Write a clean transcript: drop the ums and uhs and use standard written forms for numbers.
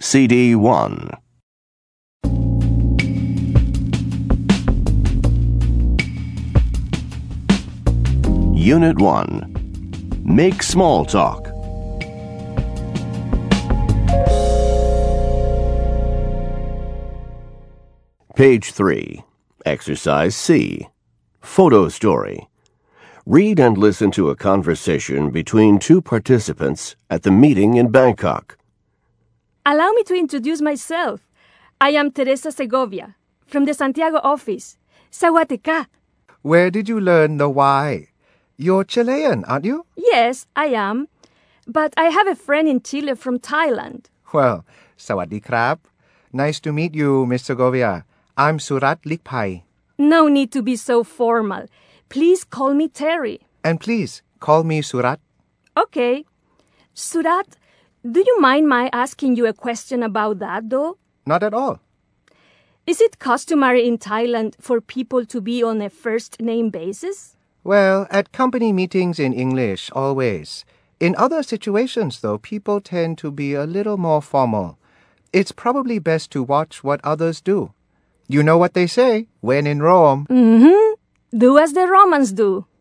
CD 1. Unit 1. Make small talk. Page 3. Exercise C. Photo story. Read and listen to a conversation between two participants at the meeting in Bangkok. Allow me to introduce myself. I am Teresa Segovia, from the Santiago office. Sawadee ka. Where did you learn the why? You're Chilean, aren't you? Yes, I am. But I have a friend in Chile from Thailand. Well, sawadee krap. Nice to meet you, Miss Segovia. I'm Surat Likpai. No need to be so formal. Please call me Terry. And please, call me Surat. Okay. Surat, do you mind my asking you a question about that, though? Not at all. Is it customary in Thailand for people to be on a first-name basis? Well, at company meetings in English, always. In other situations, though, people tend to be a little more formal. It's probably best to watch what others do. You know what they say, when in Rome. Do as the Romans do.